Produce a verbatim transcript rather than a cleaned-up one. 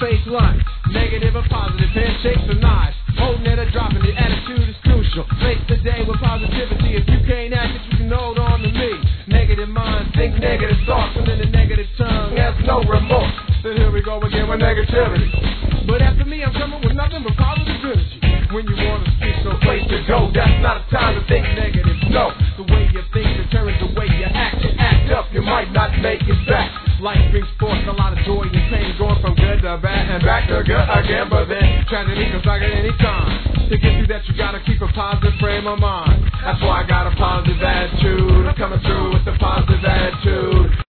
face lunch. Negative or positive, handshakes or knives. Holding it or dropping it, attitude is crucial. Face the day with positivity. If you can't act it, you can hold on to me. Negative minds think negative thoughts, and then the negative tongue has no remorse. So here we go again with negativity. But after me, I'm coming with nothing but positive energy. When you want to speak, no place to go. That's not a time to think negative, no. The way you think determines the way you act. You act up, you might not make it back. Life brings forth a lot of joy and pain, going from good to bad and back to good again. But then tragedy comes like at any time. To get through that, you gotta keep a positive frame of mind. That's why I got a positive attitude. I'm coming through with a positive attitude.